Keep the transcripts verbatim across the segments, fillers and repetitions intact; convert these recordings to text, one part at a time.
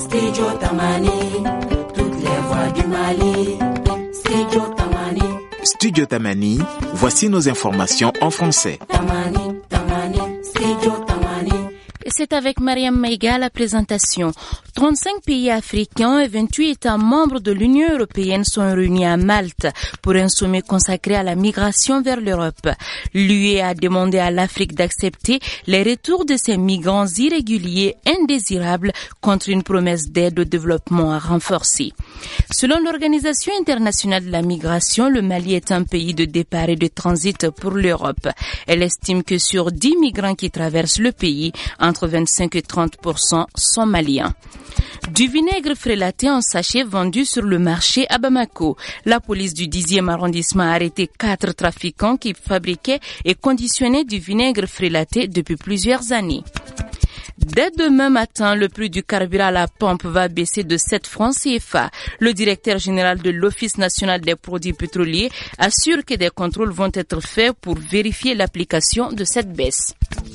Studio Tamani, toutes les voix du Mali. Studio Tamani. Studio Tamani, voici nos informations en français. Tamani, Tamani, Studio Tamani. C'est avec Mariam Maïga à la présentation. trente-cinq pays africains et vingt-huit États membres de l'Union européenne sont réunis à Malte pour un sommet consacré à la migration vers l'Europe. L'U E a demandé à l'Afrique d'accepter les retours de ces migrants irréguliers indésirables contre une promesse d'aide au développement renforcée. Selon l'Organisation internationale de la migration, le Mali est un pays de départ et de transit pour l'Europe. Elle estime que sur dix migrants qui traversent le pays, entre vingt-cinq et trente pour cent sont maliens. Du vinaigre frélaté en sachet vendu sur le marché à Bamako. La police du dixième arrondissement a arrêté quatre trafiquants qui fabriquaient et conditionnaient du vinaigre frélaté depuis plusieurs années. Dès demain matin, le prix du carburant à la pompe va baisser de sept francs C F A. Le directeur général de l'Office national des produits pétroliers assure que des contrôles vont être faits pour vérifier l'application de cette baisse.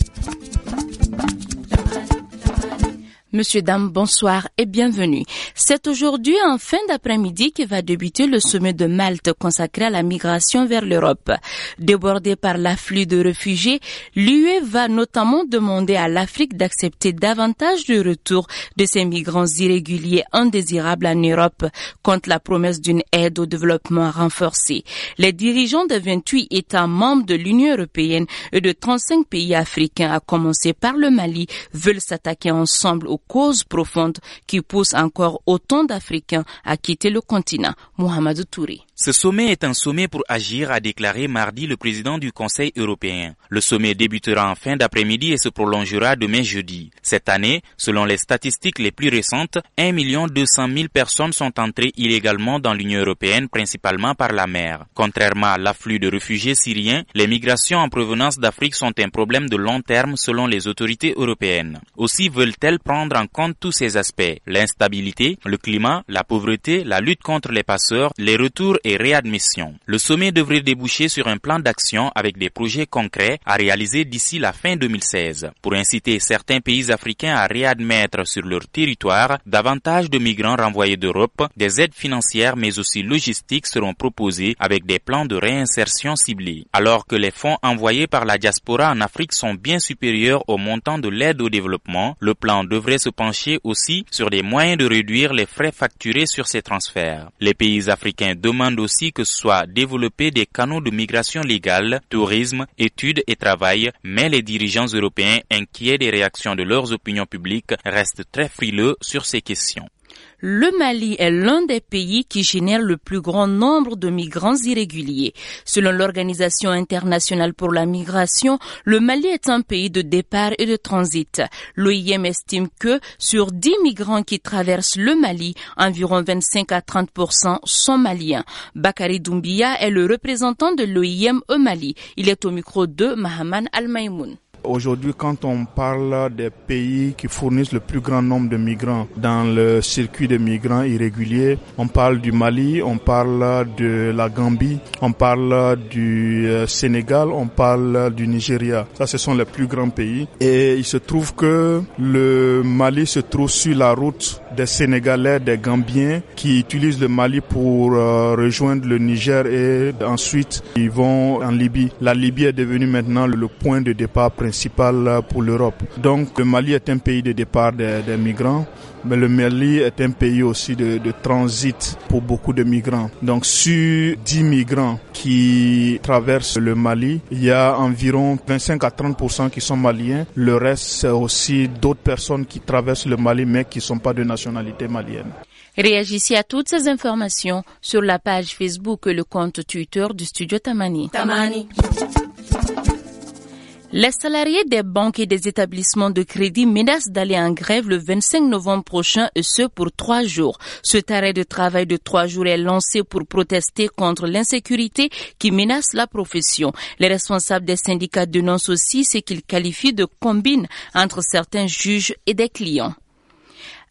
Monsieur, dames, bonsoir et bienvenue. C'est aujourd'hui en fin d'après-midi que va débuter le sommet de Malte consacré à la migration vers l'Europe. Débordé par l'afflux de réfugiés, l'U E va notamment demander à l'Afrique d'accepter davantage de retour de ces migrants irréguliers indésirables en Europe contre la promesse d'une aide au développement renforcée. Les dirigeants de vingt-huit États membres de l'Union européenne et de trente-cinq pays africains, à commencer par le Mali, veulent s'attaquer ensemble aux causes profondes qui poussent encore autant d'Africains à quitter le continent. Mohamedou Touré. Ce sommet est un sommet pour agir, a déclaré mardi le président du Conseil européen. Le sommet débutera en fin d'après-midi et se prolongera demain jeudi. Cette année, selon les statistiques les plus récentes, un million deux cent mille personnes sont entrées illégalement dans l'Union européenne, principalement par la mer. Contrairement à l'afflux de réfugiés syriens, les migrations en provenance d'Afrique sont un problème de long terme selon les autorités européennes. Aussi veulent-elles prendre en compte tous ces aspects, l'instabilité, le climat, la pauvreté, la lutte contre les passeurs, les retours et réadmission. Le sommet devrait déboucher sur un plan d'action avec des projets concrets à réaliser d'ici la fin deux mille seize. Pour inciter certains pays africains à réadmettre sur leur territoire davantage de migrants renvoyés d'Europe, des aides financières mais aussi logistiques seront proposées avec des plans de réinsertion ciblés. Alors que les fonds envoyés par la diaspora en Afrique sont bien supérieurs au montant de l'aide au développement, le plan devrait se pencher aussi sur des moyens de réduire les frais facturés sur ces transferts. Les pays africains demandent aussi que soient développés des canaux de migration légale, tourisme, études et travail, mais les dirigeants européens, inquiets des réactions de leurs opinions publiques, restent très frileux sur ces questions. Le Mali est l'un des pays qui génère le plus grand nombre de migrants irréguliers. Selon l'Organisation internationale pour la migration, le Mali est un pays de départ et de transit. L'O I M estime que sur dix migrants qui traversent le Mali, environ vingt-cinq à trente pour cent sont maliens. Bakary Doumbia est le représentant de l'O I M au Mali. Il est au micro de Mahaman Al-Maïmoun. Aujourd'hui, quand on parle des pays qui fournissent le plus grand nombre de migrants dans le circuit de migrants irréguliers, on parle du Mali, on parle de la Gambie, on parle du Sénégal, on parle du Nigeria. Ça, ce sont les plus grands pays. Et il se trouve que le Mali se trouve sur la route des Sénégalais, des Gambiens qui utilisent le Mali pour euh, rejoindre le Niger et ensuite ils vont en Libye. La Libye est devenue maintenant le point de départ principal pour l'Europe. Donc le Mali est un pays de départ des, des migrants, mais le Mali est un pays aussi de, de transit pour beaucoup de migrants. Donc sur dix migrants qui traversent le Mali, il y a environ vingt-cinq à trente pour cent qui sont maliens. Le reste, c'est aussi d'autres personnes qui traversent le Mali mais qui ne sont pas de nationalité malienne. Réagissez à toutes ces informations sur la page Facebook et le compte Twitter du Studio Tamani. Tamani. Les salariés des banques et des établissements de crédit menacent d'aller en grève le vingt-cinq novembre prochain et ce pour trois jours. Cet arrêt de travail de trois jours est lancé pour protester contre l'insécurité qui menace la profession. Les responsables des syndicats dénoncent aussi ce qu'ils qualifient de combine entre certains juges et des clients.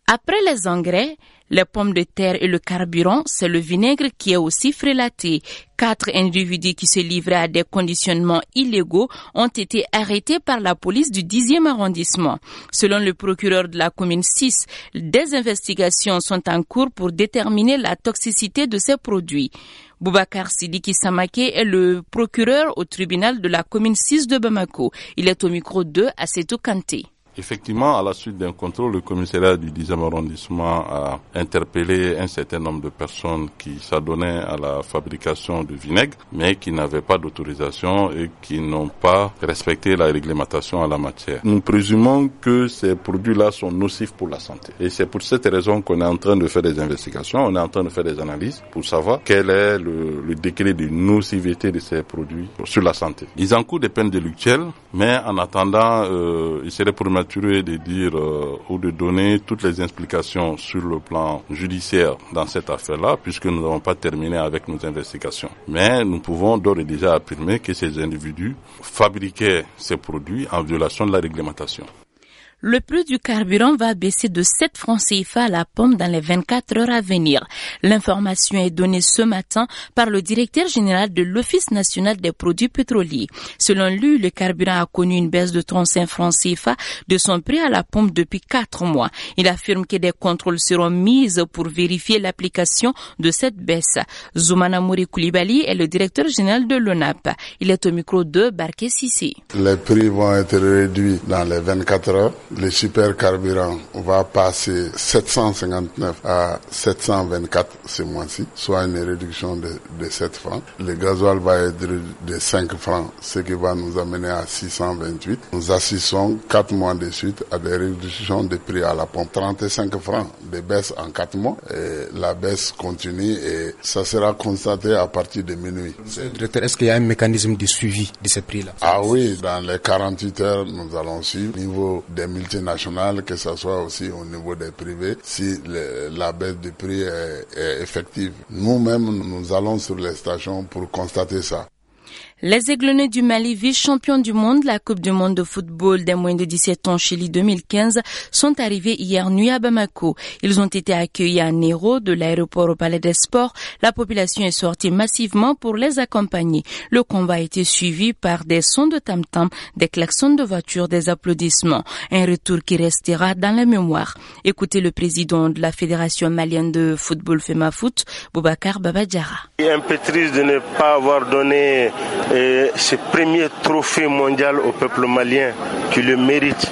Après les engrais, les pommes de terre et le carburant, c'est le vinaigre qui est aussi frélaté. Quatre individus qui se livraient à des conditionnements illégaux ont été arrêtés par la police du dixième arrondissement. Selon le procureur de la commune six, des investigations sont en cours pour déterminer la toxicité de ces produits. Boubacar Sidiki Samaké est le procureur au tribunal de la commune six de Bamako. Il est au micro de Assetou Kanté. Effectivement, à la suite d'un contrôle, le commissariat du dixième arrondissement a interpellé un certain nombre de personnes qui s'adonnaient à la fabrication de vinaigre, mais qui n'avaient pas d'autorisation et qui n'ont pas respecté la réglementation en la matière. Nous présumons que ces produits-là sont nocifs pour la santé. Et c'est pour cette raison qu'on est en train de faire des investigations, on est en train de faire des analyses pour savoir quel est le, le degré de nocivité de ces produits sur la santé. Ils encourent des peines délictuelles, mais en attendant, euh, il serait problématique de dire euh, ou de donner toutes les explications sur le plan judiciaire dans cette affaire-là, puisque nous n'avons pas terminé avec nos investigations. Mais nous pouvons d'ores et déjà affirmer que ces individus fabriquaient ces produits en violation de la réglementation. Le prix du carburant va baisser de sept francs C F A à la pompe dans les vingt-quatre heures à venir. L'information est donnée ce matin par le directeur général de l'Office national des produits pétroliers. Selon lui, le carburant a connu une baisse de trente-cinq francs C F A de son prix à la pompe depuis quatre mois. Il affirme que des contrôles seront mis pour vérifier l'application de cette baisse. Zoumana Mouri Koulibaly est le directeur général de l'O N A P. Il est au micro de Barké Sissi. Les prix vont être réduits dans les vingt-quatre heures. Le supercarburant va passer sept cent cinquante-neuf à sept cent vingt-quatre ce mois-ci, soit une réduction de, de sept francs. Le gasoil va être de cinq francs, ce qui va nous amener à six cent vingt-huit. Nous assistons quatre mois de suite à des réductions de prix à la pompe. trente-cinq francs de baisse en quatre mois. Et la baisse continue et ça sera constaté à partir de minuit. Directeur, est-ce qu'il y a un mécanisme de suivi de ces prix-là? Ah oui, dans les quarante-huit heures, nous allons suivre au niveau des multinationales, que ce soit aussi au niveau des privés, si le, la baisse du prix est, est effective. Nous-mêmes, nous allons sur les stations pour constater ça. Les Aiglonnés du Mali, vice-champions du monde de la Coupe du monde de football des moins de dix-sept ans Chili deux mille quinze, sont arrivés hier nuit à Bamako. Ils ont été accueillis à Nero de l'aéroport au Palais des Sports. La population est sortie massivement pour les accompagner. Le convoi a été suivi par des sons de tam-tam, des klaxons de voitures, des applaudissements. Un retour qui restera dans la mémoire. Écoutez le président de la Fédération malienne de football FEMAFOOT, Boubacar Babadjara. Il est un peu triste de ne pas avoir donné Et ce premier trophée mondial au peuple malien qui le mérite.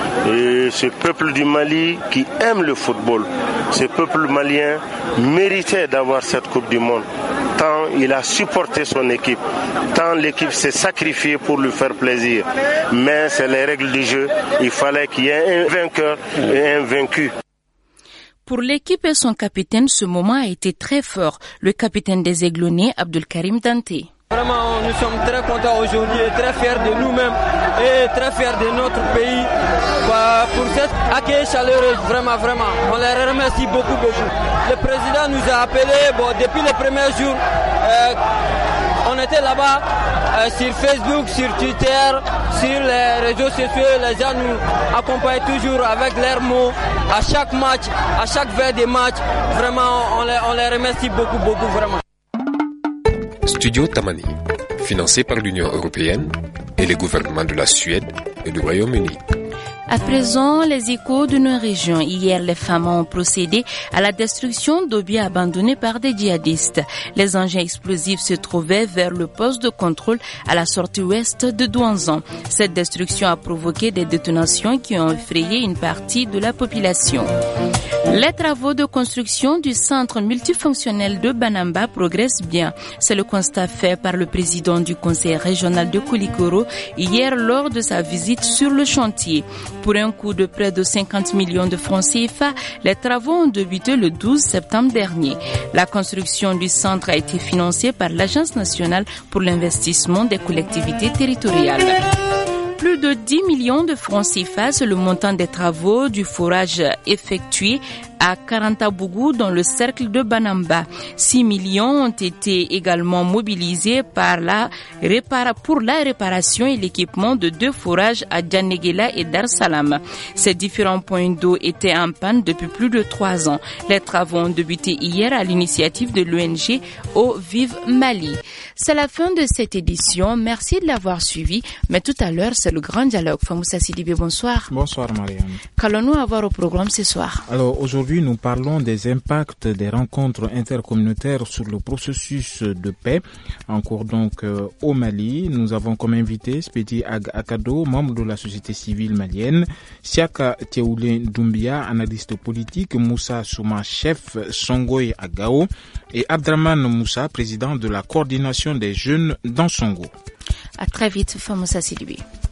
Et ce peuple du Mali qui aime le football, ce peuple malien méritait d'avoir cette Coupe du Monde. Tant il a supporté son équipe, tant l'équipe s'est sacrifiée pour lui faire plaisir. Mais c'est les règles du jeu, il fallait qu'il y ait un vainqueur et un vaincu. Pour l'équipe et son capitaine, ce moment a été très fort. Le capitaine des Aiglonnés, Abdelkarim Dante. Vraiment, nous sommes très contents aujourd'hui et très fiers de nous-mêmes et très fiers de notre pays pour cet accueil chaleureux. Vraiment, vraiment, on les remercie beaucoup, beaucoup. Le président nous a appelés, bon, depuis les premiers jours, euh, on était là-bas euh, sur Facebook, sur Twitter, sur les réseaux sociaux. Les gens nous accompagnent toujours avec leurs mots à chaque match, à chaque veille des matchs. Vraiment, on les, on les remercie beaucoup, beaucoup, vraiment. Studio Tamani, financé par l'Union européenne et les gouvernements de la Suède et du Royaume-Uni. À présent, les échos de nos régions. Hier, les femmes ont procédé à la destruction d'objets abandonnés par des djihadistes. Les engins explosifs se trouvaient vers le poste de contrôle à la sortie ouest de Douanzan. Cette destruction a provoqué des détonations qui ont effrayé une partie de la population. Les travaux de construction du centre multifonctionnel de Banamba progressent bien. C'est le constat fait par le président du conseil régional de Koulikoro hier lors de sa visite sur le chantier. Pour un coût de près de cinquante millions de francs C F A, les travaux ont débuté le douze septembre dernier. La construction du centre a été financée par l'Agence nationale pour l'investissement des collectivités territoriales. Plus de dix millions de francs C F A, c'est le montant des travaux du forage effectué à Karantabougou dans le cercle de Banamba. six millions ont été également mobilisés par la répara- pour la réparation et l'équipement de deux forages à Djanegela et Dar Salam. Ces différents points d'eau étaient en panne depuis plus de trois ans. Les travaux ont débuté hier à l'initiative de l'O N G Eau Vive Mali. C'est la fin de cette édition. Merci de l'avoir suivi. Mais tout à l'heure, c'est le grand dialogue. Famoussa Sidibé, bonsoir. Bonsoir, Marianne. Qu'allons-nous avoir au programme ce soir? Alors, aujourd'hui, nous parlons des impacts des rencontres intercommunautaires sur le processus de paix en cours donc euh, au Mali. Nous avons comme invité Spedi Ag Akado, membre de la société civile malienne, Siaka Théoulé Doumbia, analyste politique, Moussa Souma, chef Songoy à Gao, et Abdraman Moussa, président de la coordination des jeunes dans Songo. À très vite, Famoussa Sidibé.